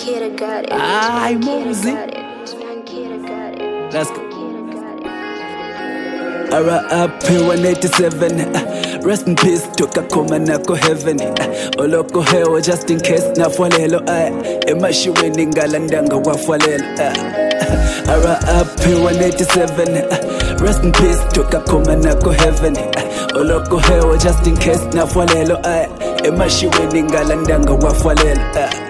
Ay, Mosey. Let's go. RIP 187. Rest in peace, toka koma nako heaven. Oloko hewa just in case nafwalelo. Emashiweni ngalandanga wafwalelo. RIP 187. Rest in peace, toka koma nako heaven. Oloko hewa just in case nafwalelo. Emashiweni ngalandanga wafwalelo.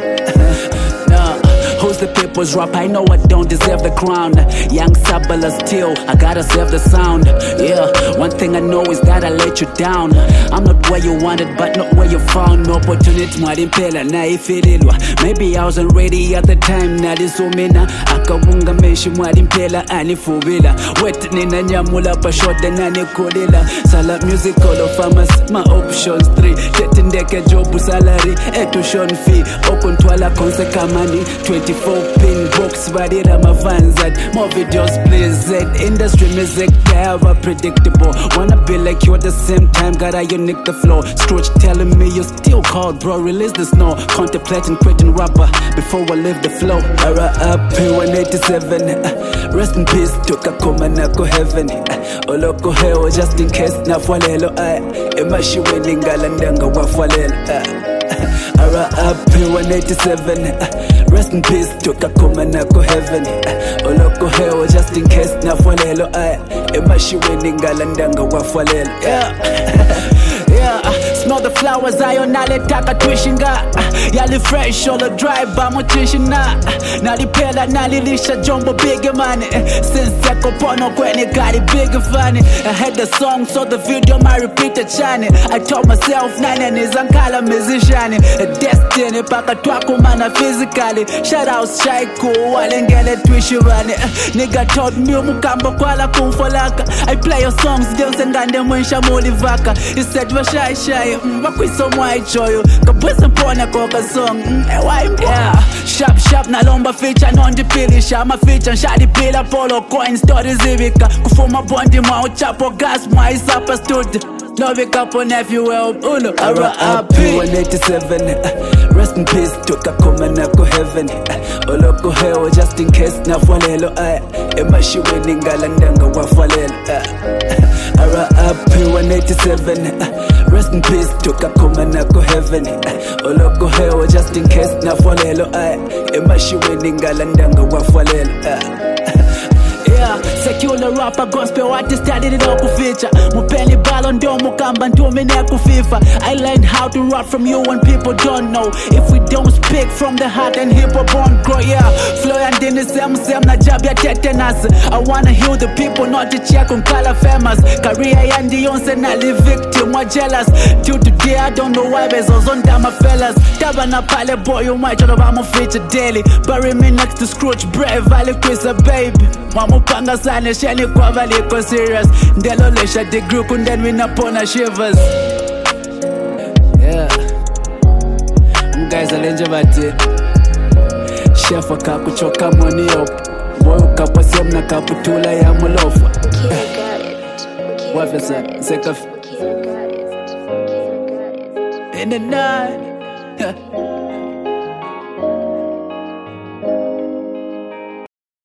Who's the people's rapper? I know I don't deserve the crown. Young Sabala still, I gotta serve the sound. Yeah, one thing I know is that I let you down. I'm not where you wanted, but not where you found. No opportunity, mwarimpela na ifililwa. Maybe I wasn't ready at the time. Nalisumina, akawunga meshi mwarimpela anifubila. Wet nina nyamula pashote nani kulila. Sala musical of farmers, my options 3. Tetindeke jobu salary, tuition fee. Open twala konse kamani, 24-pin box, vadira mavanzad. More videos please. Industry music, ever predictable. Wanna be like you at the same time, gotta unique the flow. Scrooge telling me you still called, bro, release the snow. Contemplating quitting rapper before I leave the flow. RIP 187. Rest in peace, toka koma nako heaven. Oloko hewa just in case nafwalelo. Emashiweni ngalandanga wafwalelo. RIP 187. Rest in peace, toka koma nako heaven. Oloko hewa just in case nafwalelo. Emashiweni ngalandanga wafwalelo. Yeah, smell the flowers, ayonale taka twishinga. Yali fresh, all the dry, bamutishina. Nalipela, nalilisha jumbo big money. Since Seko Pono kweni got it big funny. I had the song, so the video my repeated chani. I told myself, nine is ankala musician. Destiny, paka twako mana physically. Shout out Shaiku, walengele twishivani. Nigga told me mukamba kwala kumfolaka. I play your songs, Deus engande mwensha mulivaka. He said, shy shy, wakwiso mwaichoyo. Kabwesa mpona koka song, yeah. Sharp nalomba feature non-dipilisha. Ma feature nshadipila polo coin stories zivika. Kufuma bondi mwa uchapo gas mwa isapa stood. Love it up on everywhere, uno. RIP 187. Rest in peace, toka koma nako heaven. Oloko hewa just in case nafwalelo. Emashiweni ngalandanga wafwalelo. RIP 187. Rest in peace, toka koma nako heaven. Oloko hewa just in case nafwalelo. Emashiweni ngalandanga wafwalelo. Yeah, secular rapper, gospel artist, studied it all kuficha. Mupeni balo ndo mukamba ntumine kufifa. I learned how to rap from you when people don't know. If we don't speak from the heart and hip hop won't grow, yeah. Flow and in the same na job ya tetanus. I wanna heal the people, not to check on color famous. Career yandi yonse na live victim, more jealous. Till today I don't know why bezos on dama fellas. Taba na pale boy, you might try to feature daily. Bury me next to Scrooge, brave, valley quiz a baby. Panga sana sheni kwa valiko serious. Ndelo lesha the group and then we napona shivers. Yeah, guys alenje bati. Chef akakuchoka money up. Boy ukapasia mna kaputula ya mulofa. Wafesa seka in the night.